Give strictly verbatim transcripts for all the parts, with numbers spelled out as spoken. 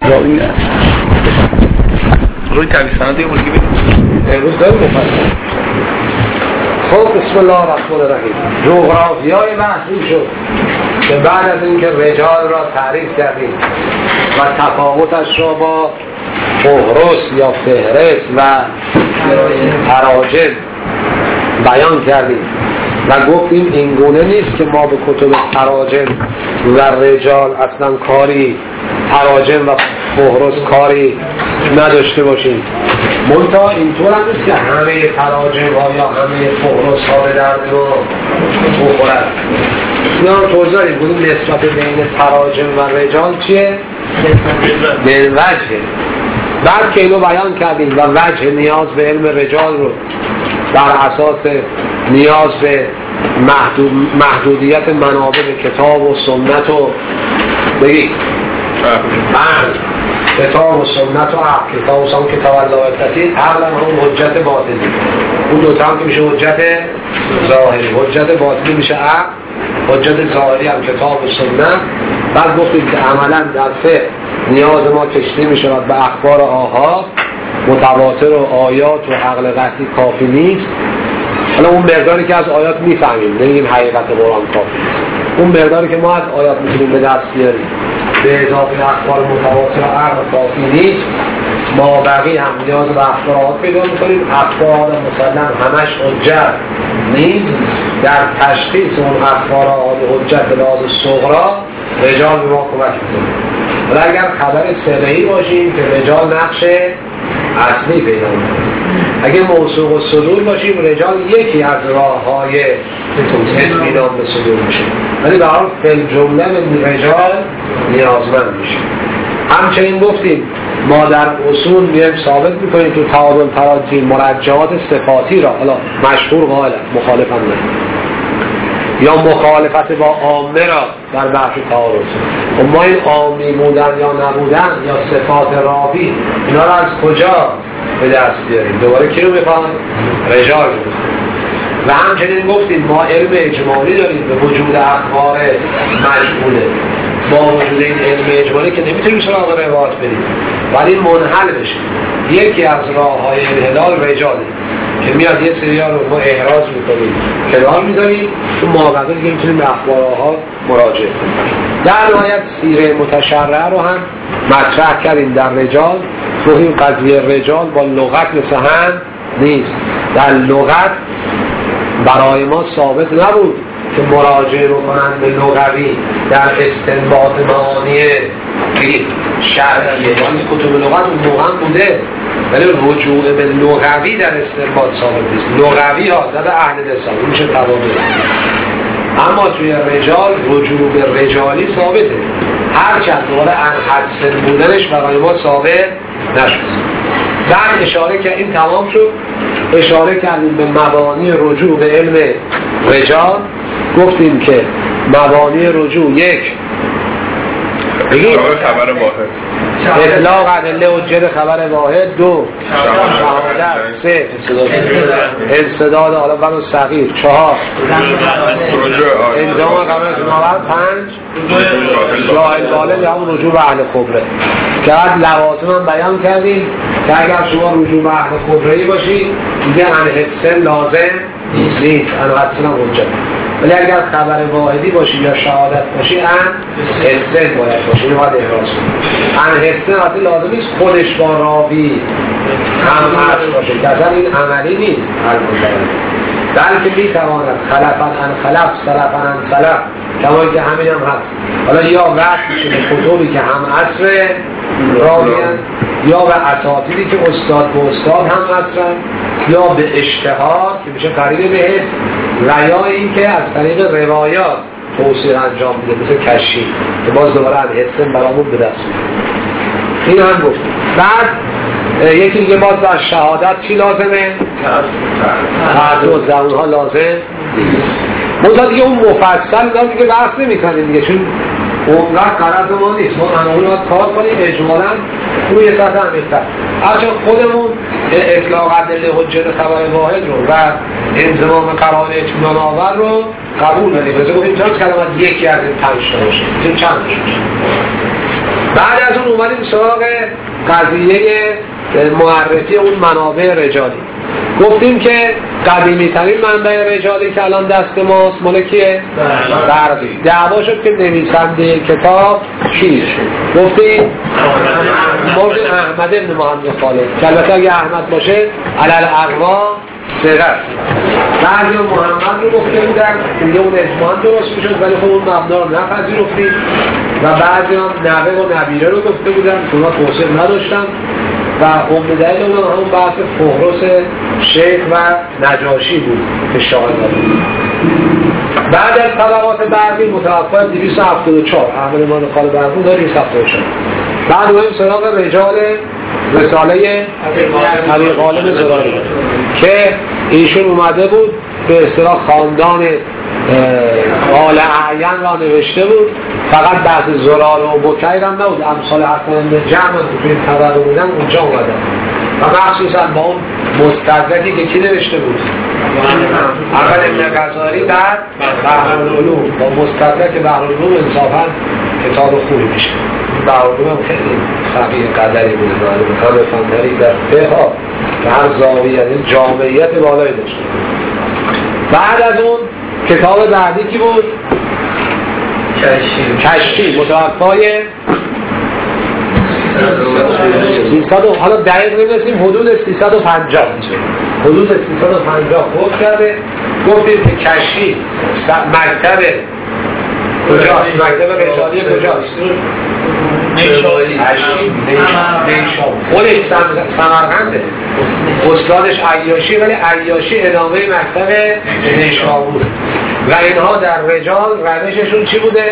روی تبیه سند یه بولگی بید امروز داریم مفصل. خب بسم الله الرحمن الرحیم. جغرافیای بحثی شد که بعد از اینکه رجال را تعریف کردیم و تفاوتش را با فهرست یا فهرست و تراجم بیان کردیم و گفتیم این گونه نیست که ما به کتب تراجم و رجال اصلا کاری تراجم و فهرست کاری نداشته باشیم. منتها اینطور هم نیست که همه تراجم ها یا همه فهرست ها به درد ما بخورد. اینا رو توضیح داریم. گفتیم نسبت بین تراجم و رجال چیه؟ به وجه. بعد که اینو بیان کردیم و وجه نیاز به علم رجال رو بر اساس نیاز به محدود محدودیت منابع کتاب و سنت و بگید من کتاب و سنت و عقل کتاب و سنت کتاب الله افتتید عقل هم حجت باطنی، اون دوتا هم که میشه حجت ظاهری. حجت باطنی میشه عقل، حجت ظاهری هم کتاب و سنت. بعد گفتیم که عملا در فقه نیاز ما کشته میشه به اخبار آحاد متواتر و آیات و عقل قطعی کافی نیست. حالا اون مقداری که از آیات میفهمیم نمیگیم حقیقت قرآن کافی نیست، اون مقداری که ما از آیات میتونیم به دست بیاریم به اضافه اخبار متواتر و عقل کافی نیست. ما بقیه هم نیاز به اخبارات پیدا میکنیم. اخبار مسلم همش حجت نیست. در تشخیص اون اخبارات حجت به لحاظ صغرا رجال به ما کمک میکنه. ولی اگر خبر سرعی باشیم که رجال نقش اصلی پیدا میکنه. اگه موثوق و صدور باشیم رجال یکی از راه های اطمینان به صدور میشه، ولی به حال فی جمله به رجال نیازمند میشه. همچنین گفتیم ما در اصول میایم ثابت میکنیم تو تعادل تراجی مرجعات صفاتی را، حالا مشهور قائل مخالف هم نه، یا مخالفت با عامه را در بحث تعارض. و ما این عامی بودن یا نبودن یا صفات راوی اینا را از کجا به دست بیاریم؟ دوباره کی رو میخوام؟ رجال رو. و همچنین گفتیم ما علم اجمالی داریم به وجود اخبار مجهوله. با وجود این علم اجمالی که نمیتونیم سراغ روایات بریم ولی منحل بشه. یکی از راه های انحلال رجاله که میاد یه سریال رو ما احراز میکنیم کنار میذاریم تو مابقی دیگه میتونیم به اخبارها مراجعه کنیم. در نهایت سیره متشرعه رو هم مطرح کردیم در رجال. گفتیم قضیه رجال با لغت مثل هم نیست. در لغت برای ما ثابت نبود که مراجعه رو کنند به لغوی در استنباط معانی شرعیه. یعنی کتب لغت اون موقع بوده ولی رجوع به لغوی در استنباط ثابت نیست. لغوی ها زده اهل لسان میشه توابع، اما توی رجال رجوع به رجالی ثابته. هرچند دوباره انحدسن بودنش برای ما ثابت نشد. بعد اشاره که این تمام شد اشاره کردیم به مبانی رجوع به علم رجال. گفتیم که مبانی رجوع یک بگید خبر واحد، اطلاق ادله حجت خبر واحد، دو شهادت، سه انسداد حالا بر صغیر، چهار انجام قبل نوبت، پنج جاهل بالغ یا همون رجوع به اهل خبره که بعد لوازم هم بیان کردیم که اگر شما رجوع به اهل خبره‌ای باشید دیگه انحدسن لازم نیست، انحدسن هم حجت. ولی اگر خبر واحدی باشی یا شهادت باشی انحدسن باید باشی، اینو باید احراز کنید. انحدسن حتی لازم نیست خودش با راوی هم عرض باشه که اصلا این عملی نیست، بلکه میتواند خلفا ان خلف سلفا ان سلف کما که همین هم هست. حالا یا وقت میشه به کتبی که هم عصر راویان یا به اساتیدی که استاد به استاد هم عصرن یا به اشتهار که میشه قریب بهش و یا این که از طریق روایات توصیه انجام میده مثل کشی که باز دوباره انحدسن برامون به دست میده. این هم گفت. بعد یکی دیگه باز در شهادت چی لازمه؟ تعدد زبانها لازم نیست. منتها دیگه اون مفصل دارم دیگه بحث نمی کنیم دیگه چون اونقدر قرض ما نیست. ما هنوز باید کار کنیم اجمالا روی سطح همیستر هرچند خودمون اطلاق ادله حجت خبر واحد رو و انضمام قرار اطمینان آور رو قبول داریم. مثل گفتیم چند کلمات یکی از این پنج تا باشه چند باشه بعد از اون اومدیم سراغ قضیه معرفی اون منابع رجالی. گفتیم که قدیمی ترین منبع رجالی که الان دست ماست مال کیه؟ برقی. دعوا شد که نویسنده کتاب کیه؟ گفتیم مرد احمد بن محمد خالد که البته اگه احمد باشه علل اقوا سرد. بعضی محمد رو گفته بودن دیگه اون اجماع درست میشد ولی خب اون مبنا رو نپذیرفتیم و بعضی هم نوه و نبیره رو گفته بودن که اونا توصیف نداشتن و عمده دلیل اون همون بحث فهرست شیخ و نجاشی بود که شاهد بود. بعد از طبقات برقی متوفی دویست و هفتاد و چهار احمد مان خالد برقی داره دویست و هفتاد و چهار. بعد اومدیم سراغ رجال رساله علی غالب زراری که ایشون اومده بود به اصطلاح خاندان آل اعین را نوشته بود، فقط بحث زرار و بکیر هم نبود، امثال حسن بن جعفر که این طبقه بودن اونجا اومدن و مخصوصا با اون مستدرکی که کی نوشته بود؟ اول ابن غزالی، بعد بحرالعلوم. با مستدرک بحرالعلوم انصافا کتاب خوبی میشه. بحرالعلوم هم خیلی فقیه قدری بوده، مکان فندری در فقه ها که هر زاویه یعنی جامعیت بالایی داشته. بعد از اون کتاب بعدی کی بود؟ کشی کشی متوفای سیصد. حالا دقیق نمی‌رسیم، حدود سیصد و پنجاه حدود سیصد و پنجاه خود کرده. گفتیم که کشی مکتب کجاست؟ مکتب رسالی کجاست؟ نیشابوری. خودش سمرقنده، استادش عیاشی، ولی عیاشی ادامه مکتب نیشابور و اینها در رجال روششون چی بوده؟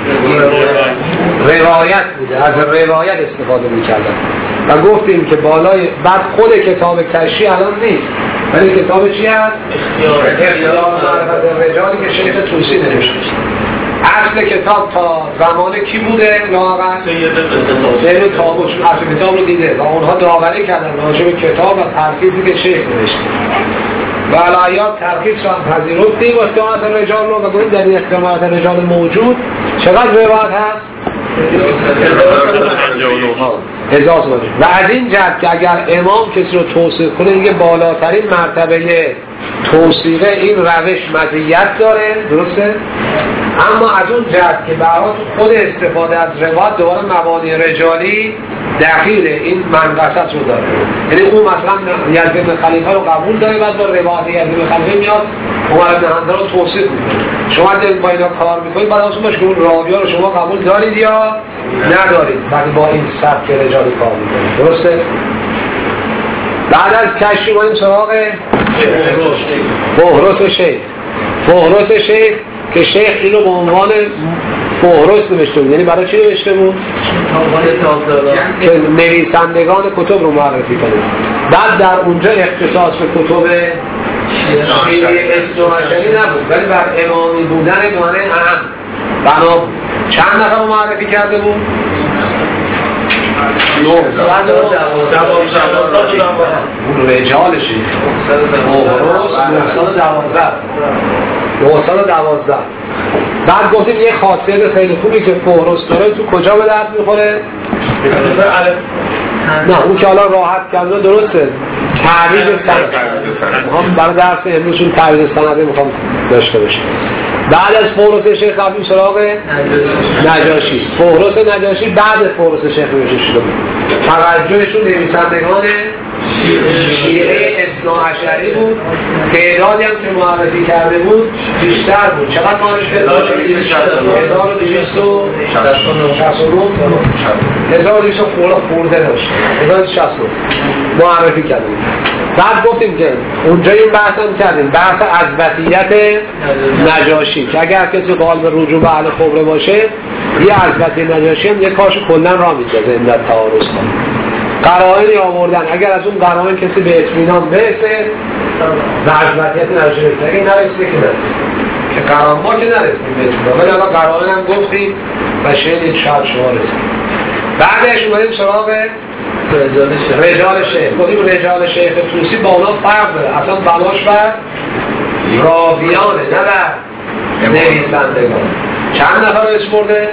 روایت بوده، از روایت استفاده می‌کردن و گفتیم که بالای بعد خود کتاب کشی الان نیست ولی کتاب چی هست؟ اختیار معرفت رجالی که شیخ طوسی نوشته. اصل کتاب تا زمان کی بوده؟ لااقل سید تابوت اصل کتاب رو دیده و اونها داوری کردن راجع به کتاب و ترخیصی که شیخ نوشته و علایات ترخیص رو هم پذیرفتیم و اختیارات رجال رو و گفتیم در این اختیارات رجال موجود چقدر روایت هست؟ هزار و از این جهت که اگر امام کسی رو توصیف کنه دیگه بالاترین مرتبه توصیفه این روش مزیت داره، درسته؟ اما از اون جهت که برای خود استفاده از روایت دوباره مبانی رجالی دخیل این منقصت رو داره. یعنی اون مثلا یزد بن خلیفه رو قبول داره بعد با روایت یزد بن خلیفه میاد عمر بن حمزه رو توصیف میکنه. شما دارید با اینا کار میکنید بعد اصلا باشه که اون راوی‌ها رو شما قبول دارید یا ندارید بعد با این سبک رجالی کار میکنید، درسته؟ بعد از کشی ما این سراغ فهرست شیخ. فهرست شیخ که شیخ اینو به عنوان فهرست نوشته بود، یعنی برای چی نوشته بود؟ که نویسندگان کتب رو معرفی کنه. بعد در اونجا اختصاص به کتب شیعه اثناعشری نبود ولی بر امامی بودن دانه اهم بنا بود. چند نفر رو معرفی کرده بود؟ اون رجال شیخ نهصد و دوازده. بعد گفتیم یه خاصیت خیلی خوبی که فهرست داره تو کجا به درد میخوره؟ نه اون که حالا راحت کرده درسته، تعریض سند. هم برای درس امروزشون تعریض سنده میخوام داشته باشه. بعد از فهرست شیخ رفتیم سراغ نجاشی. فهرست نجاشی بعد فهرست شیخ نوشته شده بود. توجهشون نویسندگان شیعه اثناعشری بود. تعدادی هم که معرفی کرده بود بیشتر بود. چقدر معرفی کرده بود؟ هزار و دویست و شصت و نه هزار و دویست خورده داشت. هزار و دویست و شصت و نه معرفی کرده بود. بعد گفتیم که اونجا این بحث هم کردیم، بحث عزبتیت نجاشی که اگر کسی قال به رجوع به اهل خبره باشه یه عزبتی نجاشی هم یه کارش کلن را میجازه امدت تعارض کنه. قرائنی آوردن اگر از اون قرائن کسی به اطمینان برسه و عزبتیت نجاشی برسه، اگه نرسه که نرسه که قرائن ما که نرسیم به اطمینان ولی اما قرائن هم گفتیم و شاید شاید شما رسیم. بعدش اومدیم سراغ رجال شیخ. گفتیم رجال شیخ طوسی با اونا فرق داره، اصلا بلاش بر راویانه نه بر نویسندگان. چند نفر اسم برده؟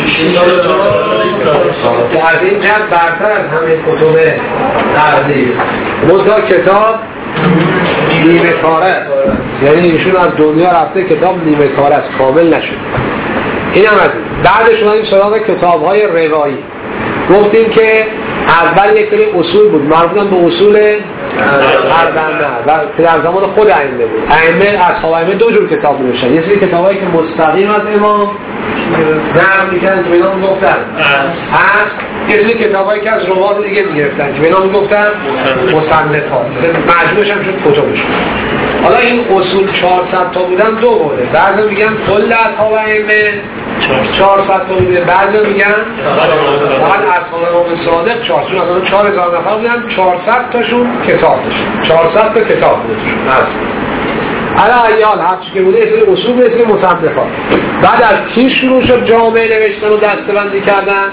که از این جد برتر از همه کتب نقدی. منتها کتاب نیمه کاره، یعنی ایشون از دنیا رفته، کتاب نیمه کاره است، کامل نشد. این هم از این. بعدش اومدیم سراغ کتاب های روایی. گفتیم که اول یک سری اصول بود مربوط به اصول اربعه و در زمان خود ائمه بود. ائمه اصحاب ائمه دو جور کتاب نوشتن، یه سری کتابایی که مستقیم از امام نقل می‌کردن که به اینا میگفتن هست، یه سری کتابایی که از روات دیگه میگرفتن که به اینا میگفتن مصنفات، مجموعش هم شد کتبشون. حالا این اصول چهارصد تا بودن دو بوده، بعضی میگن کل اصحاب ائمه چهارصد تا بوده، بعضی میگن فقط اصحاب امام صادق چهارصد، مثلا چهار هزار نفر بودن، چهارصد تاشون کتاب داشتن، چهارصد تا کتاب بودشون هست. علی ایال هرچی که بوده اسم اصول به اسم مصنفات. بعد از کی شروع شد جامعه نوشتن و دسته‌بندی کردن؟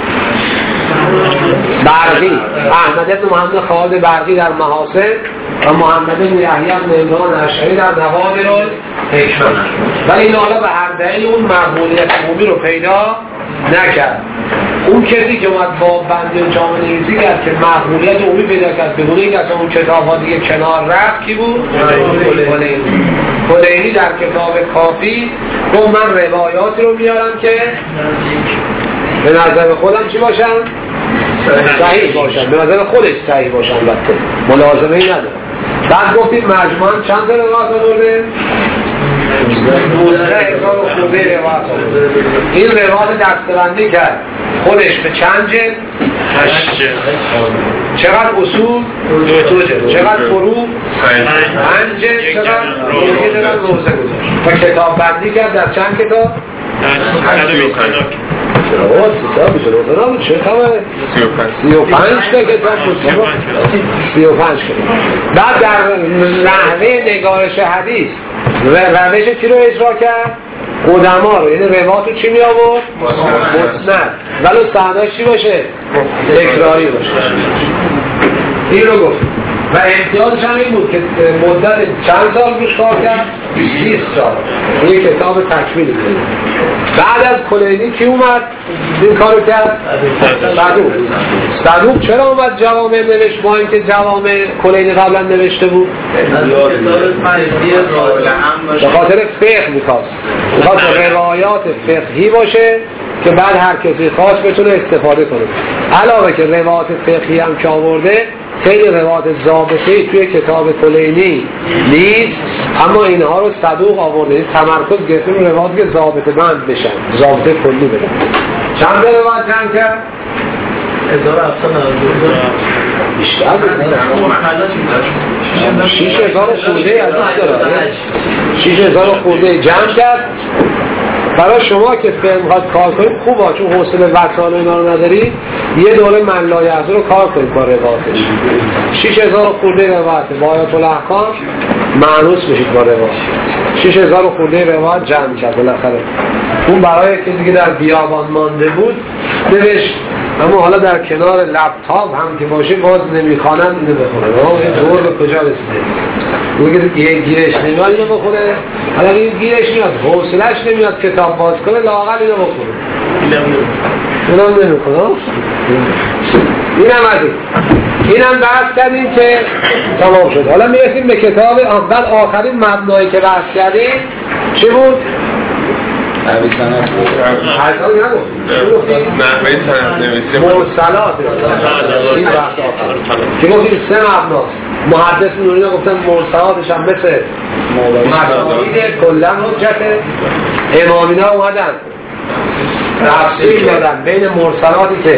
برقی، احمد بن محمد خالد برقی در محاسن و محمد بن یحیی بن عمران اشعری در نوادر الحکمه. ولی این حالا به هر دلیل اون مقبولیت عمومی رو پیدا نکرد. اون کسی که اومد با بندی و جامعه نویسی کرد که مقبولیت عمومی پیدا کرد بدون اینکه اصلا اون کتاب ها دیگه کنار رفت کی بود؟ کلینی. کلینی در کتاب کافی گفت من روایاتی رو میارم که به نظر خودم چی باشن؟ صحیح باشن، به نظر خودش صحیح باشن، البته ملازمه ای نداره. بعد گفتیم مجموعاً چند تا روایت آورده؟ دوازده هزار و خورده روایت آورده. این روایت دسته‌بندی کرد خودش به چند جلد؟ هشت جلد. چقدر اصول؟ دو جلد. چقدر فروع؟ پنج جلد. چقدر روزه گذاشت و کتاب بندی کرد در چند کتاب؟ روایت کتاب میشه روزه نبود چه خبره؟ سی و پنج تا کتاب بود، سی و پنج کتاب. بعد در نحوه نگارش حدیث روش چی رو اجرا کرد؟ قدما رو، یعنی روایت رو چی می آورد؟ مسند، ولی سنداش چی باشه؟ تکراری باشه. این رو گفت و امتیازش هم این بود که مدت چند سال روش کار کرد؟ بیست سال. این کتاب تکمیلی بود. بعد از کلینی کی اومد این کارو کرد؟ صدوق. صدوق چرا اومد جوامع نوشت با اینکه جوامع کلینی قبلا نوشته بود؟ به خاطر فقه میخواست، میخواست روایات فقهی باشه که بعد هر کسی خواست بتونه استفاده کنه. علاوه که روایات فقهی هم که آورده خیلی روایات ضابطه‌ای توی کتاب کلینی نیست، اما اینها رو صدوق آورده. این تمرکز گرفته رو روایات که ضابطه بند بشن، ضابطه کلی بدن. چند روایت جمع کرد؟ هزار و هفتصد و نود و دو. بیشتر شش هزار خورده از این داره. شش هزار خورده جمع کرد. برای شما که فیلم خواهد کار کنید خوبه، چون حوصله وطن اینا رو نداری، یه دوره من لایحضر رو کار کنید با روایتش. شش هزار خورده روایت با آیات الاحکام معنوس بشید با روایت. شش هزار خورده روایت جمع کرد بالاخره. اون برای کسی که در بیابان مانده بود نوشت، اما حالا در کنار لپتاپ هم که باشه باز نمیخوانند اینو بخونه. این دور به کجا رسیده؟ اون که گیرش نمیاد اینو بخونه، حالا این گیرش میاد، حوصله‌اش نمیاد کتاب باز کنه، لااقل اینو بخونه. اینم نمیخونه. اینم از این. اینم بحث کردیم که تمام شد. حالا میرسیم به کتاب اول. آخرین مبنایی که بحث کردیم چی بود؟ نحوه سند حرکاتی نگفتیم نحوه سند نویسی مرسلات این بحث آخر که گفتیم سه مبناست. محدث نوری گفتن مرسلاتش هم مثل مسائل کلن حجته. امامینا اومدن تفصیل دادن بین مرسلاتی که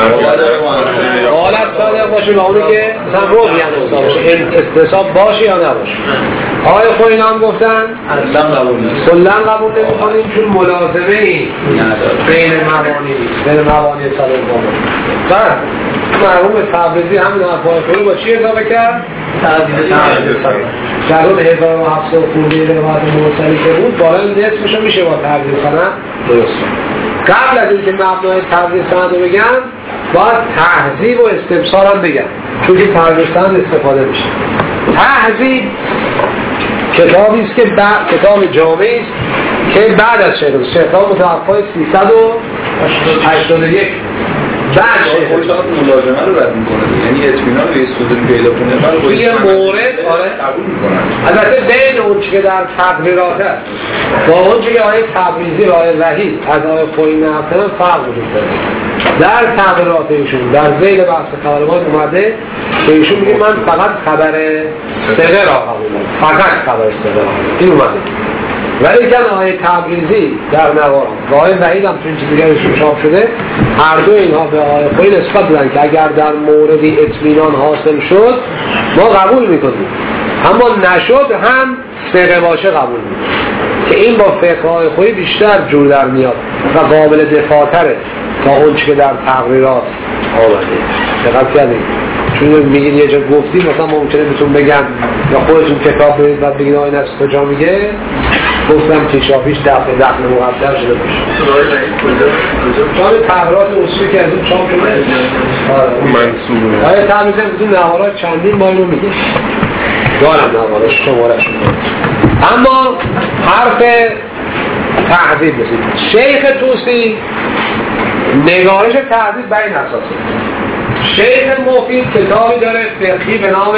حالت صادق باشه و اونی که مثلا روح یعنی باشه، اتصاب باشه یا نباشه. آقای خوینا هم گفتن کلن قبول نمی کنیم چون ملازمه ای بین مبانی بین مبانی صادق باشه. بعد مرحوم تبریزی همین حرفای خود با چی اضافه کرد؟ در اون هزار و هفتصد خورده روایت مرسلی که بود بالای نصفش میشه با تبریز سند درست. قبل از اینکه مبنای تبریز سند رو بگم باید تهذیب و استبصار هم بگم، چون که تبریز سند استفاده میشه. تهذیب کتابی است که کتاب جامعی است که بعد از شیخ شیخ ها متوفای سیصد و هشتاد و یک بعد شیخ خودش فقط ملازمه رو رد میکنه، یعنی اطمینان به استودنت پیدا کنه بعد با یه مورد آره قبول میکنن. البته بین اون چی که در تقریرات هست با اون چی که آیه تبریزی و آیه وحید از آیه خویی نفتن فرق وجود داره. در تقریرات ایشون در ذیل بحث خبرات اومده که ایشون میگه من فقط خبر سقه را قبول دارم، فقط خبر سقه را این اومده. ولی که آیه تبریزی در نوار و آیه وحید هم تو این چیز دیگه ایشون چاپ شده، هر دو اینها به آیه خویی نسبت دادن که اگر در موردی اطمینان حاصل شد ما قبول میکنیم، اما نشد هم سقه باشه قبول میکنیم که این با فقه آیه خویی بیشتر جور در میاد و قابل دفاع تره تا اون چی که در تقریرات آمده. دقت کردید؟ چون میگید یه جا گفتی مثلا ممکنه بهتون بگم یا خودتون کتاب برید و بگید آیه نفس کجا میگه، گفتم تیشافیش دفعه دخل مقدر شده باشه. چون تقریرات اصولی که از اون چاپ شده منصوبه آیه تبریزی بهتون نهارات چندین با اینو میگه دارم نهارات شماره شده. اما حرف تحضیب بسید شیخ توسی نگارش تحضیب بر این اساسه. شیخ مفید کتابی داره فقهی به نام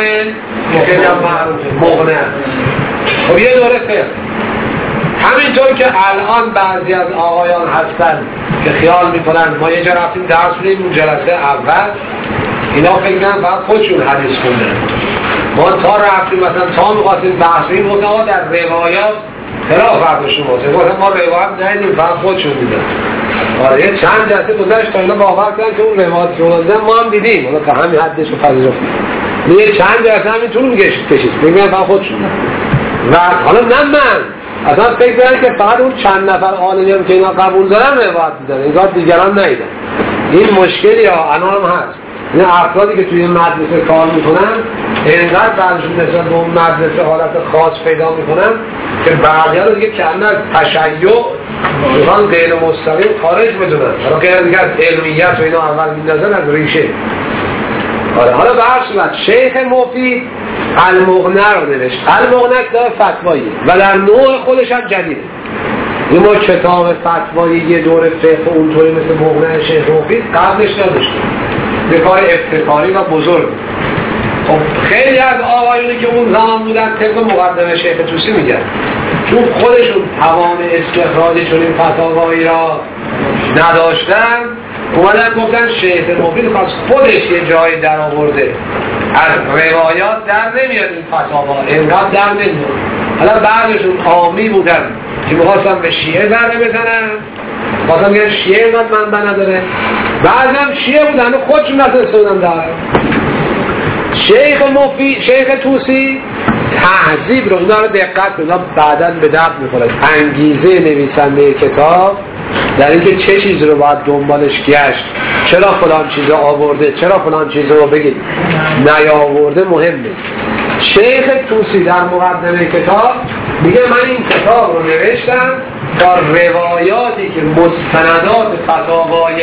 مغنه، خب یه دوره فقه. همینطور که الان بعضی از آقایان هستن که خیال میکنن ما یه جا رفتیم درس بودیم اون جلسه اول اینا فکر کنن فقط خودشون حدیث خوندن، ما تا رفتیم مثلا تا میخواستیم بحث بیم گفتم آقا در روایات خلاف فرد شماسه، گفتم ما روایت ندیدیم فقط خودشون دیدن. آره یه چند جلسه گذشت تا اینا باور کردن که اون روایت که اونا ما هم دیدیم، اونا که همین حدش رو پذیرفتیم. یه چند جلسه همین طول میکشید کشید بگم فقط خودشون و حالا نه من اصلا فکر کنم که فقط اون چند نفر عالمی هم که اینا قبول دارن روایت میدن انگار دیگران نیدن. این مشکلی ها الان هم هست. این افرادی که توی مدرسه کار میکنن اینقدر بعضشون نسبت به اون مدرسه حالت خاص پیدا میکنن که بعضی ها رو دیگه کردن از تشیع میخوان غیر مستقیم خارج بدونن، حالا غیر دیگه از علمیت و اینا اول میندازن از ریشه. آره حالا به هر صورت شیخ مفید المغنه رو نوشت. المغنه کتاب فتوایی و در نوع خودش هم جدیده. این ما کتاب فتوایی یه دور فقه اونطوری مثل مغنه شیخ مفید قبلش نداشتیم، به کار افتخاری و بزرگ. خب خیلی از آقایونی که اون زمان بودن طبق مقدمه شیخ توسی میگن چون خودشون توان استخراج چنین فتاوایی را نداشتن اومدن گفتن شیخ مفید خواست خودش یه جایی در آورده از روایات در نمیاد این فتاوا اینقدر در نمیاد. حالا بعضشون عامی بودن که میخواستن به شیعه ضربه بزنن، خواستن میگن شیعه اینقدر منبع نداره، بعضی هم شیعه بودن خودشون نتونسته بودن در شیخ مفید شیخ توسی تهذیب رو اینا رو دقت کنید بعداً به درد میخوره. انگیزه نویسنده کتاب در اینکه چه چیز رو باید دنبالش گشت، چرا فلان چیز رو آورده، چرا فلان چیز رو بگید نیاورده مهمه. شیخ توسی در مقدمه کتاب میگه من این کتاب رو نوشتم تا روایاتی که مستندات فتاوای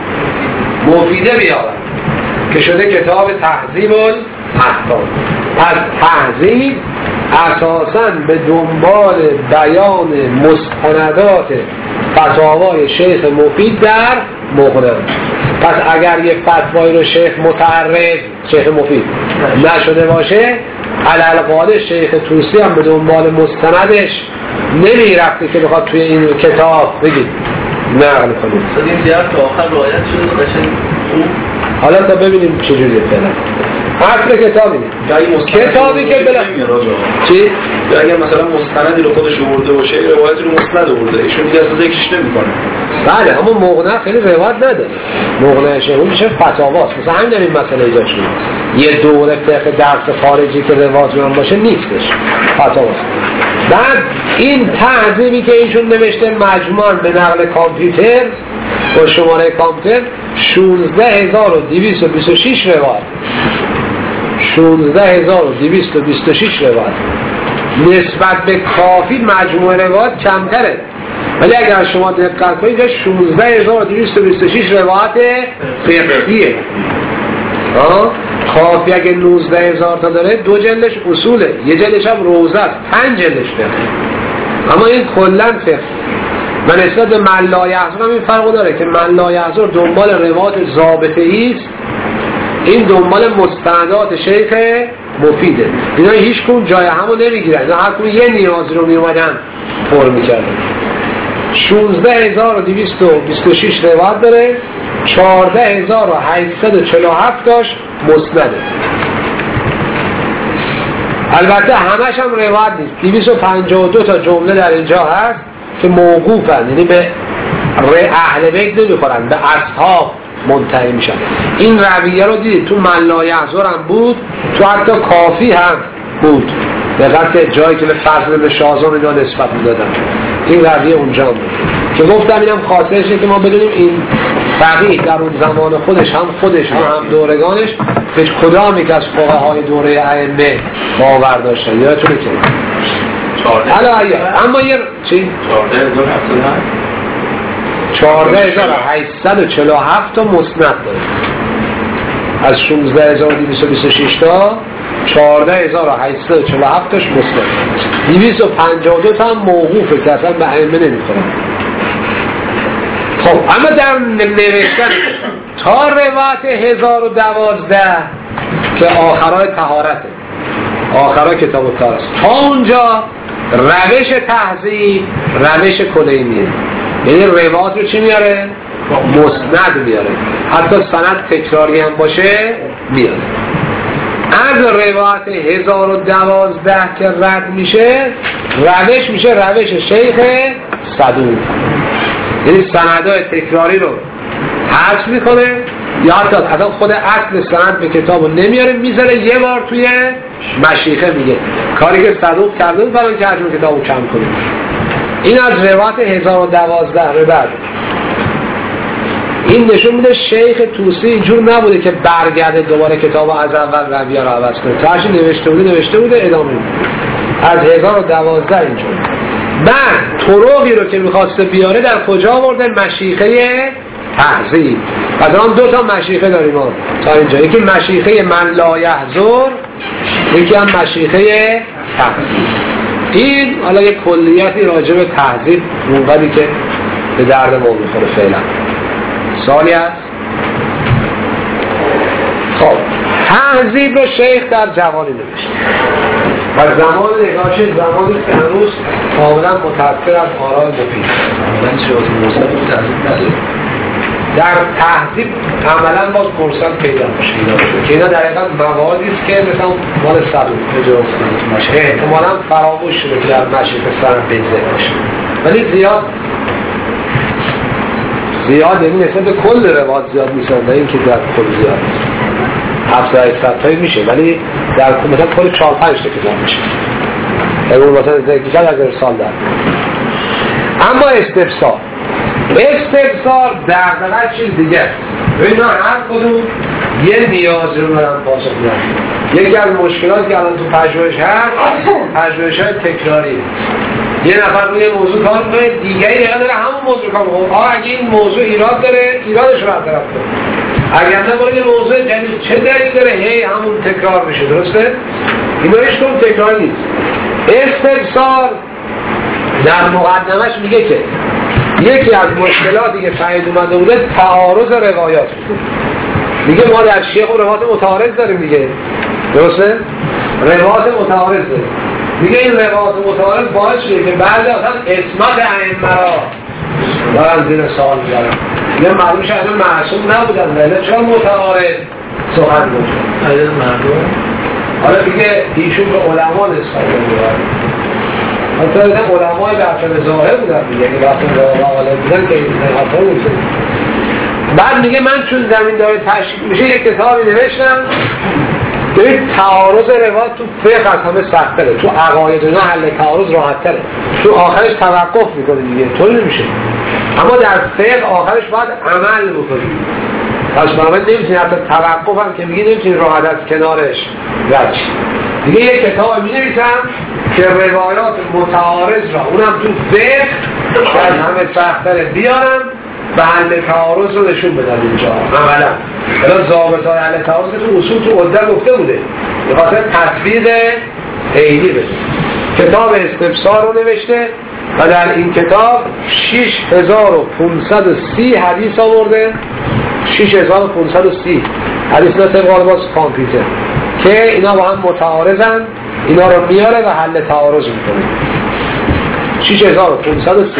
مفیده بیارم که شده کتاب تهذیب الاحکام. پس تهذیب اساساً به دنبال بیان مستندات فتاوای شیخ مفید در مغنه. پس اگر یه فتوایی رو شیخ متعرض شیخ مفید نشده باشه علالقاده شیخ توسی هم به دنبال مستندش نمی رفته که بخواد توی این کتاب بگید نقل کنید. این زیاد تا آخر رعایت شده قشنگ خوب. حالا تا ببینیم چجوریه فعلا. اصل کتابی کتابی که بلا چی؟ یا اگر مثلا مستندی رو خودش آورده باشه روایتی رو مستند آورده ایشون دیگه اصلا ذکرش نمی‌کنه. بله اما مغنه خیلی روایت نداره. مغنه شیخ میشه فتاواست. مثلا همین در این مسئله ایجاد شده. یه دوره فقه درس خارجی که روایت من باشه نیستش. فتاواست. بعد این تهذیبی که ایشون نوشته مجموعاً به نقل کامپیوتر با شماره کامپیوتر شانزده هزار و دویست و بیست و شش روایت. شانزده هزار و دویست و بیست و شش روایت. نسبت به کافی مجموعه روایت کمتره. ولی اگر شما دقت کنید شانزده هزار و دویست و بیست و شش روایت فقهیه. ها کافی اگه نوزده هزار تا داره دو جلدش اصوله، یه جلدش هم روزه است، پنج جلدش فقه. اما این کلن فقه و نسبت به من لا یحضر هم این فرق داره که من لا یحضر دنبال روایات ضابطه ایست، این دنبال مستندات شیخ مفیده. اینا هیچ کون جای همو نمیگیرن، اینا هر کون یه نیازی رو میومدن پر میکردن. شانزده هزار و دویست و بیست و شش روایت داره، چهارده هزار و هشتصد و چهل و هفت تاش مسنده. البته همش هم روایت نیست، دویست و پنجاه و دو تا جمله در اینجا هست که موقوفن، یعنی به اهل بیت نمیخورن، به اصحاب منتهی میشن. این رویه رو دیدید تو من لا یحضر هم بود، تو حتی کافی هم بود، دقیقه جایی که به فضل به شازان اینا نسبت میدادن، این رویه اونجا بود که گفتم اینم خاصه که ما بدونیم این فقیه در اون زمان خودش هم خودش هم, هم دورگانش به کدام یک از فقهای دوره ائمه باور داشتن. یادتونه که اما یه چی؟ چهارده هزار و هشتصد و چهل و هفت تا مسند داره، از شانزده هزار و دویست و بیست و شش تا چهارده هزار و هشتصد و چهل و هفت تاش مسند، دویست و پنجاه و دو تا هم موقوفه که اصلا به ائمه نمیخورن. خب اما در نوشتن تا روایت هزار و دوازده که آخرای طهارته، آخرای کتاب الطهارت، تا اونجا روش تهذیب روش کلینیه، یعنی روایت رو چی میاره؟ مسند میاره، حتی سند تکراری هم باشه میاره. از روایت هزار و دوازده که رد میشه، روش میشه روش شیخ صدوق، یعنی سندهای تکراری رو حذف میکنه یا حتی اصلا خود اصل سند به کتابو نمیاره، میذاره یه بار توی مشیخه میگه کاری که صدوق کرده بود برای که حجم کتابو کم کنه. این از روایت هزار و دوازده رو بعد این نشون میده شیخ طوسی اینجور نبوده که برگرده دوباره کتابو از اول رویه رو عوض کنه، تا هرچی نوشته بوده نوشته بوده ادامه میده. از هزار و دوازده اینجور بعد طرقی رو که میخواسته بیاره در کجا آورده؟ مشیخه تهذیب. پس هم دو تا مشیخه داریم ما تا اینجا، یکی مشیخه من لا یحضر، یکی هم مشیخه تهذیب. این حالا یک کلیتی راجع به تهذیب اونقدری که به درد ما میخوره فعلا. سوالی هست؟ خب تهذیب رو شیخ در جوانی نوشته و زمان نگاهش زمانی که هنوز کاملا متأثر از آراء مفید. من چه واسه مرسل رو تهذیب نداره؟ در تهذیب عملا باز مرسل پیدا میشه که اینا در حقیقت موادی است که مثلا مال صدوق احتمالا فراموش شده که در مشیخ سند بنزه باشه، ولی زیاد زیاد یعنی نسبت به کل روایات زیاد نیستن، نه اینکه در کل زیاد هفتصد هشتصد تایی میشه، ولی در کل مثلا کل چهار پنج تا کتاب میشه، اون مثلا دیگر از ارسال در. اما استفسار استفسار دقیقا چیز دیگه است. ببین هر کدوم یه نیازی رو دارن پاسخ میدن. یکی از مشکلاتی که الان تو پژوهش هست پژوهش‌های تکراری، یه نفر روی موضوع کار می‌کنه دیگری دیگه داره همون موضوع کار می‌کنه، آقا اگه این موضوع ایراد داره ایرادش رو برطرف کنه، اگر نه برای موضوع جدید چه دلیل داره هی همون تکرار میشه. درسته؟ اینا هیچ کدوم تکرار نیست. استفسار در مقدمش میگه که یکی از مشکلاتی که پدید اومده بوده تعارض روایات بود. میگه ما در شیخ و روایات متعارض داریم دیگه، درسته؟ روایات متعارض داریم. میگه این روایات متعارض باعث شده که بعضی اصلا اسمت ائمه را دارن زیر سوال میبرن. میگه معلوم شده اصلا معصوم نبودن، ولی چرا متعارض سخن گفتن؟ عدد مردم حالا میگه ایشون به علما نسبت میبرن، حتی اینا علمای برتر ظاهر بودن دیگه، یعنی وقتی علمای بودن که این حتی نمیزن. بعد میگه من چون زمین داره تشکیل میشه یک کتابی نوشتم ببین تعارض روایات تو فقه از همه سخت‌تره، تو عقاید اینا حل تعارض راحت‌تره، تو آخرش توقف میکنه دیگه، طور نمیشه. اما در فقه آخرش باید عمل بکنی، پس بنابراین نمیتونی حتی توقف هم که میگی نمیتونی راحت از کنارش رد شی. دیگه یک کتاب می‌نویسم که روایات متعارض را اونم تو فقه از همه سخت‌تره بیارم و حل تعارض رو نشون بدن اینجا عملا. حالا ضابطه‌های حل تعارض تو اصول تو عدت گفته بوده، به خاطر تطبیق عینی بده. کتاب استفسار رو نوشته و در این کتاب شش هزار و پانصد و سی حدیث آورده. شش هزار و پانصد و سی حدیث نه طبق باز کامپیوتر که اینا با هم متعارضن، اینا رو میاره و حل تعارض میکنه. شش هزار و پانصد و سی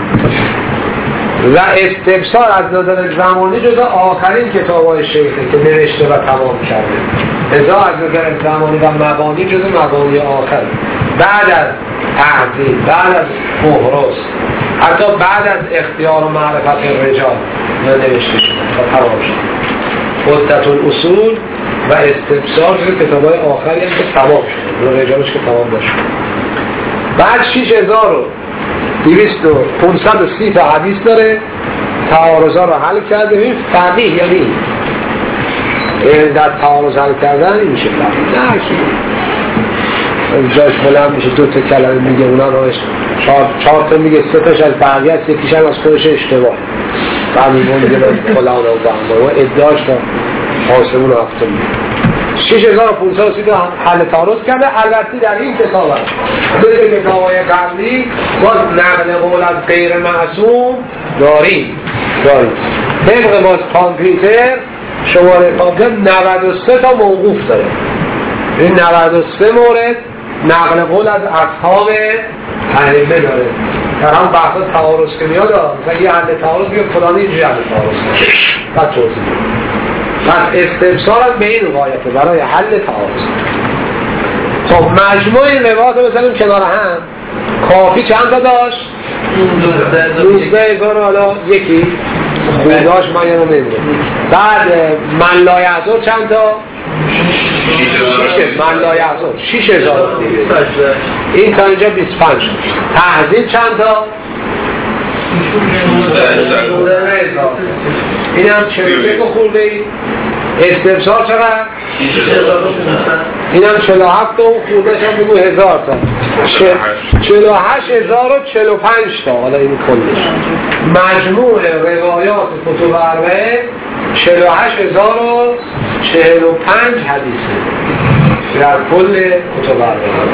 و استبصار از نظر زمانی جزء آخرین کتاب‌های شیخه که نوشته و تمام کرده. لذا از نظر زمانی و مبانی جزء مبانی آخر، بعد از تحصیل، بعد از فهرست، حتی بعد از اختیار و معرفت رجال نوشته شده و تمام شده. عدت الاصول و استبصار جزء کتاب‌های آخری هم که تمام شده، رجالش که تمام نشده. بعد شش هزار و دویست و پانصد و سی تا حدیث داره، تعارضا رو حل کرده. این فقیه یعنی در تعارض حل کردن این میشه فقیه، نه کی جاش بلند میشه دو تا کلمه میگه اونا روش چهار چهار تا میگه، سه تاش از بقیه است، یکیش هم از خودش اشتباه. بعد میگه فلان و بهمان و ادعاش تا آسمون هفته میگه. شش هزار و پانصد و سی تا حل تعارض کرده. البته در این کتاب هست به کتاب‌های قبلی باز نقل قول از غیر معصوم داریم داریم طبق باز کامپیوتر شماره کامپیوتر نود و سه تا موقوف داره. این نود و سه مورد نقل قول از اصحاب ائمه داره. در هم بحث تعارض که میاد مثلا یه حل تعارض میاد فلانی اینجوری حل تعارض بعد توضیح پس استبصار به این غایته برای حل تعارض. خب مجموع این روایات رو بزنیم کنار هم. کافی چند تا داشت؟ دوزده هزار. حالا یکی خوداش من یه رو نمیده. بعد من لا یحضر چند تا؟ شیش من لا یحضر شیش هزار. این تا اینجا بیست و پنج. تهذیب چند تا؟ این هم چهل و یک خورده ای. استبصار چقدر؟ این هم چهل و هفت و خوردهش هم بگو هزار تا چهل و هشت هزار و چهل و پنج تا. حالا این کلش مجموع روایات کتب اربعه چهل و هشت هزار و چهل و پنج حدیثه در کل کتب اربعه.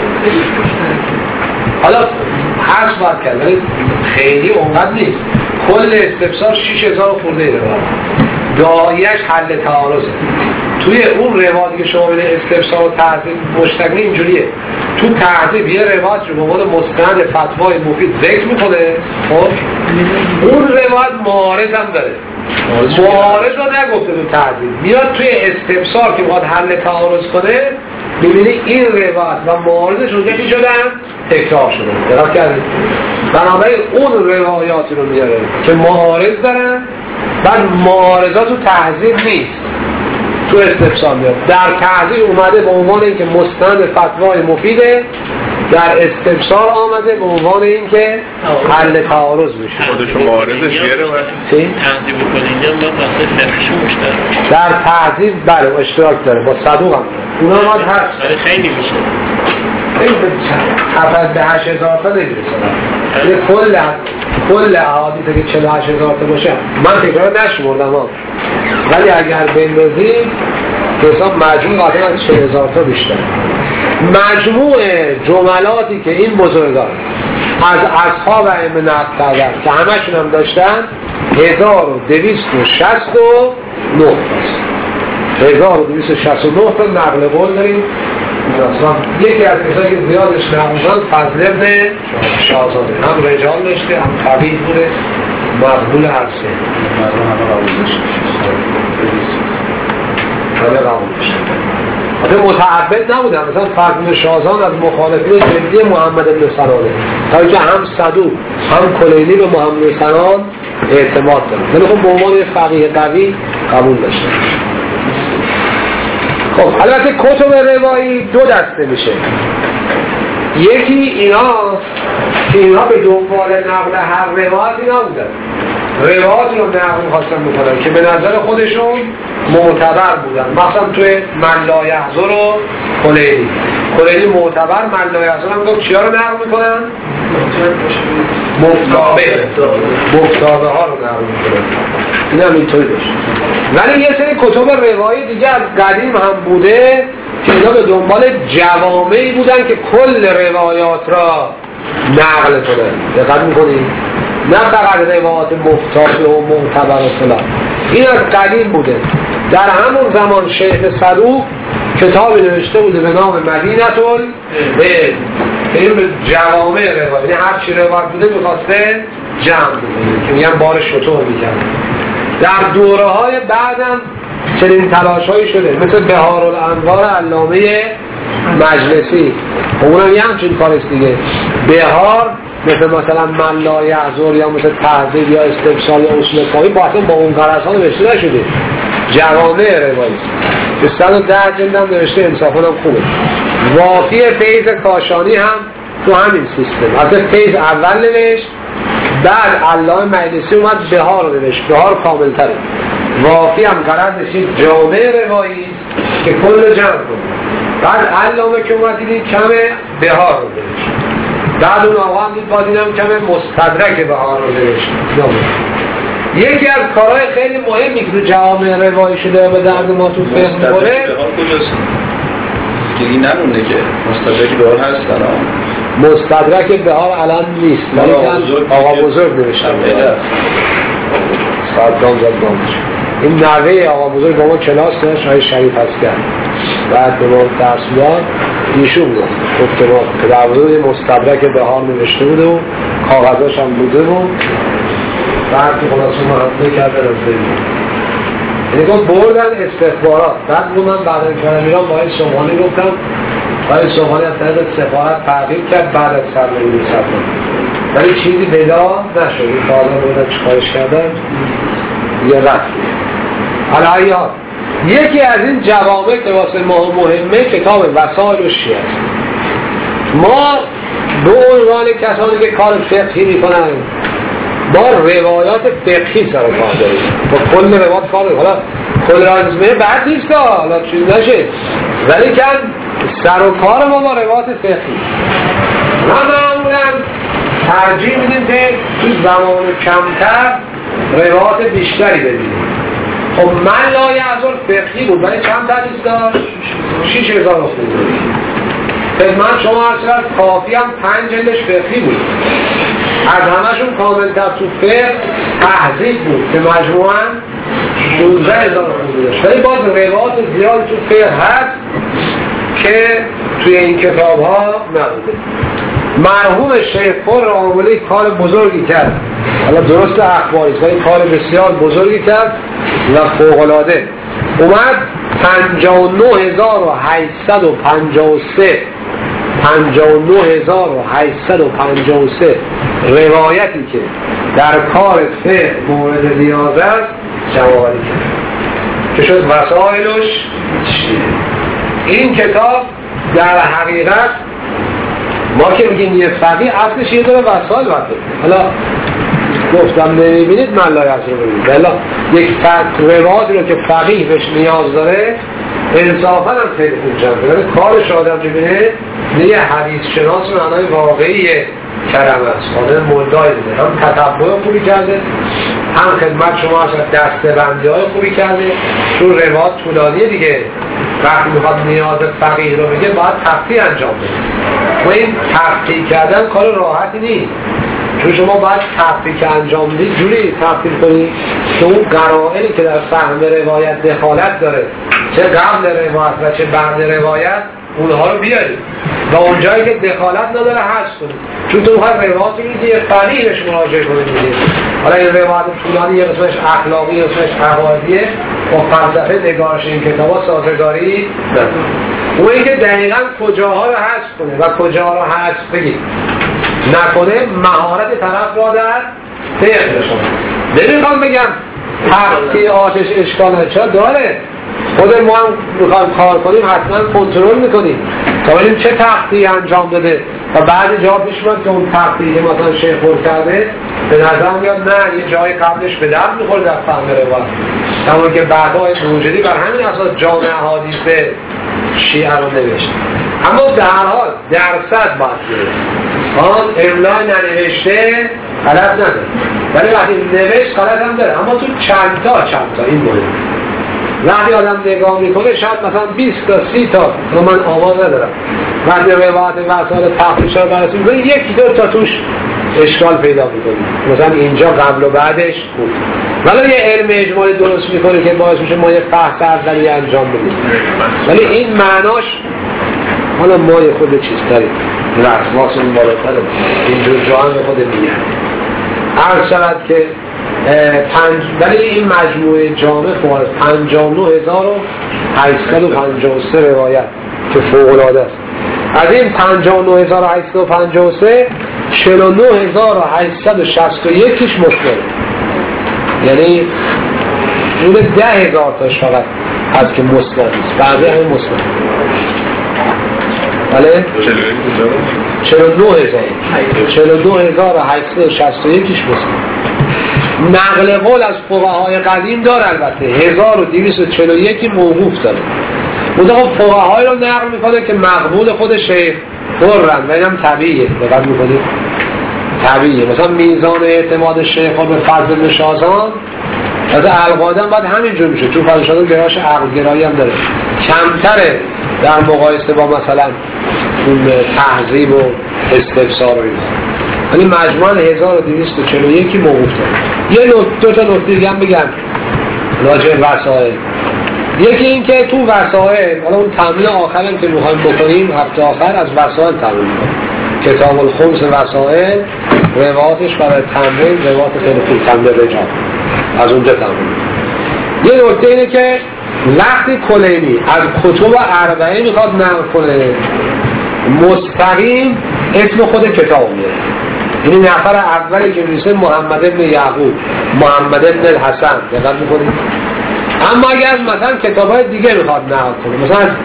حالا حس باید کرد ولی خیلی اونقدر نیست. کل استبصار شش هزار خورده روایت، دایش حل تعارضه. توی اون روایتی که شما بینید استبصار و تهذیب مشتقل اینجوریه. تو تهذیب یه روایت رو به عنوان مستند فتوای مفید ذکر میکنه. خب اون روایت معارض هم داره، معارض رو نگفته تو تهذیب، میاد توی استبصار که باید حل تعارض کنه میبینی این روایت و معارضش رو چی شدن؟ تکرار شدن. دقت کردید؟ بنابراین اون روایاتی رو میاره که معارض دارن، بعد معارضات تو تهذیب نیست، تو استبصار میاد. در تهذیب اومده به عنوان اینکه مستند فتوای مفیده، در استبصار آمده به عنوان اینکه حل تعارض میشه. خودشو معارضش بیاره و تهذیب کنه اینجا با بحث فقهشو مشترک. در تهذیب بله اشتراک داره، با صدوق هم اونا ما هست. خیلی میشه. این هفت به هشت هزار تا نمیرسه. یه کل کل احادیث که چهل و هشت هزار تا باشه من تکرار نشمردم ها، ولی اگر بندازیم که حساب مجموع قاطعا از چهل هزار تا بیشتر. مجموع جملاتی که این بزرگان از اصحاب ائمه نقل کردن که همشون هم داشتن هزار و دویست و شصت و نه تاست. هزار و دویست و شصت و نه تا نقل قول داریم. یکی از کسایی که زیادش نموزن فضل ابن شاهزاده، هم رجال داشته، هم قوی بوده، مقبول هر سه همه قبول داشته. حتی متعبد نبودن. مثلا فضل ابن شاهزاده از مخالفین جدی محمد ابن سنانه، تا اینکه هم صدوق هم کلینی به محمد ابن سنان اعتماد دارن، ولی خب به عنوان فقیه قوی قبول داشته. خب البته کتب روایی دو دسته میشه. یکی اینا که اینا به دنبال نقل هر روایت اینا بودن، روایاتی رو نقل خواستن میکنن که به نظر خودشون معتبر بودن. مثلا توی من لا یحضر و کلینی کلینی معتبر، من لا یحضر هم گفت چیا رو نقل میکنن؟ مفتابه مفتابه ها رو نقل میکنن. این هم اینطوری داشت. ولی یه سری کتب روایی دیگه از قدیم هم بوده که اینا به دنبال جوامعی بودن که کل روایات را نقل کنه. دقت میکنید؟ نه فقط روایات مفتاح و معتبر و فلان. این از قدیم بوده. در همون زمان شیخ صدوق کتابی نوشته بوده به نام مدینة العلم، این به جوامع روایت، یعنی هر چی روایت بوده میخواسته جمع بوده که میگن بار شطور میکرد. در دوره های بعدم چنین تلاش هایی شده، مثل بهارالانوار علامه مجلسی، اونم یه همچین کارست دیگه. بهار مثل مثلا من لا یعذر یا مثل تهذیب یا استفسار یا اصول کافی با اصلا با اون قرص ها نوشته نشده، جوامع روایت به صد و ده جلد هم نوشته، انصافا هم خوبه. وافی فیض کاشانی هم تو همین سیستم، اصلا فیض اول نوشت، بعد علامه مجلسی اومد بهار رو نوشت، بهار کامل تره. وافی هم قرار نشید جامع روایی که کل جمع کنه. بعد علامه که اومد دیدید کمه بهار رو نوشت، بعد اون آقا هم دید با دیدم کمه مستدرک بهار رو نوشت. یکی از کارهای خیلی مهمی که تو جامع روایی شده به درد ما تو فقه مستدرک بهار کجاست؟ دیگه نمونه که مستدرک بهار هست الان. مستدرک بهار الان نیست، ولی آقا بزرگ نوشتن. صدام زد بامش. این نوه آقا بزرگ با ما کلاس داشت، های شریف هستن، بعد به ما درس میداد، ایشون گفت گفت که ما پدر بزرگ مستدرک بهار نوشته بوده و کاغذاش هم بوده و بعد که خلاص رو محمده کرده از ببینیم. یعنی گفت بردن استخبارات. بعد رو من بعد این کنم ایران باید سومانی گفتم، باید سومانی از طریق سفارت تغییر کرد بعد از سرمایه سرمایه، ولی چیزی پیدا نشد. این کارا بودن چیکارش کردن یه رفت. علایات یکی از این جوامع که واسه ما مهمه کتاب وسائل الشیعه است. ما به عنوان کسانی که کار فقهی میکنن ما روایات فقهی سر کار داریم، با کل روایات کار داریم. حالا کل رازمه بعد نیست، حالا چیز نشه، ولی کن سر و کار ما با روایات فقهی. ما معمولا ترجیح میدیم که تو زمان کمتر روایات بیشتری ببینیم. خب من لا یعذر فقهی بود، ولی چند تدیس داشت؟ شیش هزار خود خدمت شما عرض کرد. کافی هم پنج جلدش فقهی بود، از همشون کاملتر تو فقه تهذیب بود که مجموعاً دوزده هزار خود داشت، ولی باز روایات زیاد تو فقه هست که توی این کتاب ها نبوده. مرحوم شیخ فر آمولی کار بزرگی کرد، حالا درست اخباریست ولی کار بسیار بزرگی کرد و فوق‌العاده. اومد پنجاه و نه هزار و هشتصد و پنجاه و سه پنجاه و نه هزار و هشتصد و پنجاه و سه روایتی که در کار فقه مورد نیاز است جمع‌آوری کرد که شد وسائلش. این کتاب در حقیقت ما که میگیم یه فقیه اصلش یه داره وسائل وقته. حالا گفتم نمیبینید من لایت رو ببینید، بلا یک روایاتی رو که فقیه بهش نیاز داره انصافا هم خیلی خوب جمع داره. کارش آدم ببینه یه حدیث شناس معنای واقعی کلمه است، آدم مدعی بوده، هم تتبع خوبی کرده، هم خدمت شما اصلا دسته‌بندی های خوبی کرده. چون روایات طولانیه دیگه، وقتی میخواد نیاز فقیه رو بگه باید تفصیل انجام بده و این تفصیل کردن کار راحتی نیست، چون شما باید تفصیل که انجام بدید جوری تفصیل کنید که اون قرائنی که در فهم روایت دخالت داره، چه قبل روایت و چه بعد روایت، اونها رو بیارید و اونجایی که دخالت نداره حذف کنید. چون تو میخواد روایت میگید که یه فقیه بهش مراجعه کنید دیگه. حالا این روایت طولانی یه قسمش اخلاقی، یه قسمش عقایدیه، با فلسفه نگارش این کتابا سازگاری نداره. اون که دقیقاً کجاها رو حذف کنه و کجاها رو حذف بگید نکنه مهارت طرف را در فقه بشونه. نمیخوام بگم تقطیع آتش اشکال چرا داره، خود ما هم میخوایم کار کنیم حتما کنترل میکنیم تا ببینیم چه تقطیعی انجام داده و بعد جواب پیش میاد که اون تقطیعی مثلا شیخ خور کرده به نظر میاد نه یه جای قبلش به درد میخوره در فهم روایت، اما که بعدها موجودی بر همین اساس جامع احادیث شیعه رو نوشت. اما در هر حال درصد باید گرفت، آن املای ننوشته غلط نداره، ولی وقتی نوشت غلط هم داره، اما تو چند تا چند تا این مهم. وقتی آدم نگاه میکنه شاید مثلا بیست تا سی تا، من آواز ندارم، وقتی روایت وسائل تخفیف رو بررسی می‌کنی یکی دو تا توش اشکال پیدا می‌کنی، مثلا اینجا قبل و بعدش بود، ولی یه علم اجمالی درست می‌کنه که باعث میشه ما یه بحث اولیه انجام بدیم، ولی این معناش حالا ما یه خود چیز داریم رسماس اون بالاتره اینجور جهان به خود میگن عرض شود که پنج ولی این مجموعه جامع فوق از پنجاه و نه هزار و هشتصد و پنجاه و سه روایت که فوق العاده است. از این پنجاه و نه هزار و هشتصد و پنجاه و سه چهل و نه هزار و هشتصد و شصت و یک کیش مسند، یعنی اون ده هزار تاش فقط هست که مسند نیست، بقیه همه مسند. بله؟ چهل و نه هزار چهل و نه هزار و هشتصد و شصت و یک کیش مسند. نقل قول از فقهای قدیم داره، البته هزار و دویست و چهل و یک موقوف داره. مطلق فقهای رو نقل میکنه که مقبول خود شیخ برن و اینم طبیعیه. دقت میکنید؟ طبیعیه. مثلا میزان اعتماد شیخ به فضل ابن شازان از القاده هم باید همینجور میشه، چون فضل شازان گراش عقل گرایی هم داره، کمتره در مقایسه با مثلا اون تهذیب و استفسار و اینا. یعنی مجموعاً هزار و دویست و چهل و یک موقوف داره. یه دو تا نکته دیگه هم بگم راجع به وسائل. یکی این که تو وسائل، حالا اون تمرین آخرم که میخوایم بکنیم هفته آخر از وسائل تمرین میکنیم، کتاب الخمس وسائل، روایاتش برای تمرین، روایات خیلی خوب تمرین رجال از اونجا تمرین. یه نکته اینه که وقتی کلینی از کتب اربعه میخواد نقل کنه مستقیم اسم خود کتاب میاره، یعنی نفر اولی که میشه محمد ابن یعقوب، محمد ابن الحسن. دقت میکنید؟ اما اگر مثلا کتابای دیگه میخواد نقل کنه، مثلا از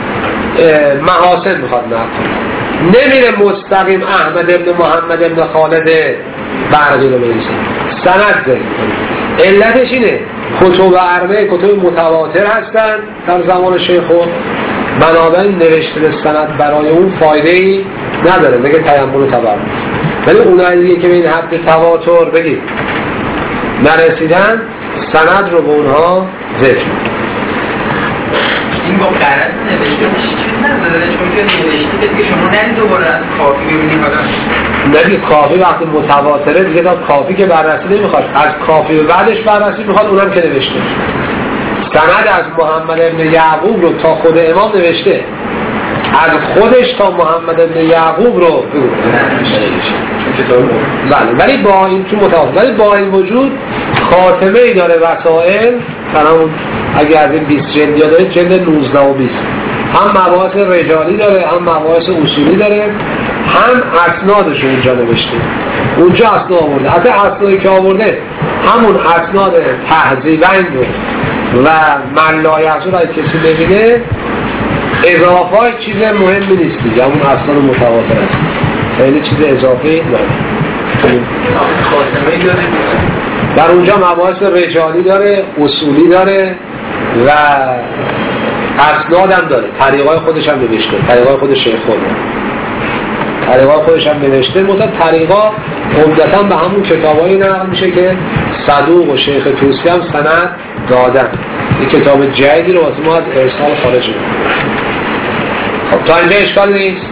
محاسن میخواد نقل کنه، نمیره مستقیم احمد ابن محمد ابن خالد برقی رو بنویسه، سند ذکر کنه. علتش اینه کتب اربعه کتب متواتر هستن در زمان شیخ، بنابراین نوشتن سند برای اون فایده ای نداره، بگه تیمم تبرک. ولی اونایی دیگه که به این حد تواتر بگید نرسیدن، سند رو به اونها ذکر. این با قرض نوشته چیز نداره، چون که نوشته دیگه شما نرید دوباره از کافی ببینید. حالا نگه کافی وقتی متواتره دیگه تا کافی که بررسی نمیخواد، از کافی و بعدش بررسی میخواد، اونم که نوشته. سند از محمد ابن یعقوب رو تا خود امام نوشته، از خودش تا محمد ابن یعقوب رو بله، ولی با این تو متواتر، ولی با این وجود خاتمه ای داره وسائل، مثلا اگه از این بیست جلد داره، جلد نوزده و بیست، هم مباحث رجالی داره، هم مباحث اصولی داره، هم اسنادش اونجا نوشته، اونجا اسناد آورده. حتی اسنادی که آورده همون اسناد تهذیبین و من لایحصل اگه کسی ببینه اضافه های چیز مهمی نیست دیگه، همون اسناد متواتر است، خیلی چیز اضافی نداره. در اونجا مباحث رجالی داره، اصولی داره و اسناد هم داره، طریقای خودش هم نوشته، طریقای خود شیخ خود طریقای خودش هم نوشته. مثلا طریقا عمدتاً به همون کتابایی نقل میشه که صدوق و شیخ توسی هم سند دادن. این کتاب جدیدی رو واسه ما از ارسال خارج می‌کنه. خب تا اینجا اشکال نیست؟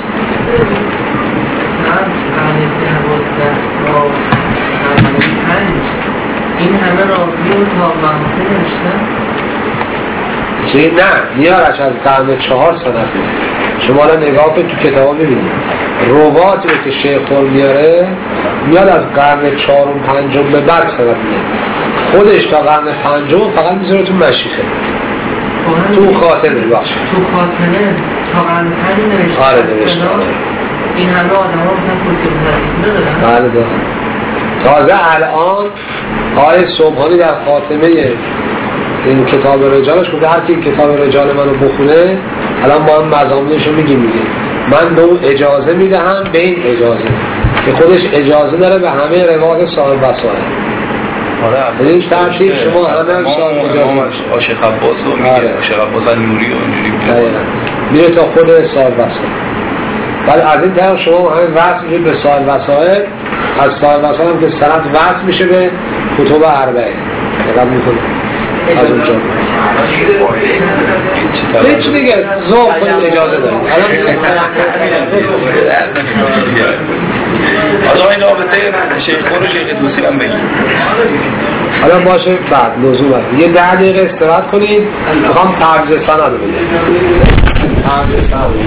این همه راوی و تا محاسن نوشتن؟ چی؟ نه، میارش از قرن چهار سند میاره. شما الان نگاه کنید تو کتابا ببینید رواتی رو که شیخ خور میاره میاد از قرن چهارم پنجم به بعد سند میاره، خودش تا قرن پنجم فقط میذاره تو مشیخه، تو خاتمه باشه، تو خاتمه تا قرن پنجم نوشته. آره نوشته. این همه آدم ها مثلا توصیه مدرسه ندارن؟ بله دارن. تازه الان آقای صبحانی در خاتمه این کتاب رجالش گفته هر کی این کتاب رجال منو بخونه، الان ما هم مضامینشو میگیم میگیم من به اون اجازه میدهم، به این اجازه که خودش اجازه داره به همه روایات صاحب وسائل. آره این ترتیب شما همه صاحب اجازه عاشق عباس رو میگه، عاشق عباس النوری و اینجوری میره تا خود صاحب وسائل. ولی از این طرف شما همه وصل میشه به صاحب وسائل، از صاحب وسائل هم که سند وصل میشه به کتب اربعه. دقت میکنید از اونجا یه چی دیگه ذوق کنید اجازه دارید حالا این رابطه شیخ خور و شیخ دوسی هم بگیم حالا باشه بعد لزوم هست یه ده دقیقه استراحت کنید میخوام تعویض سند رو بگم تعویض سند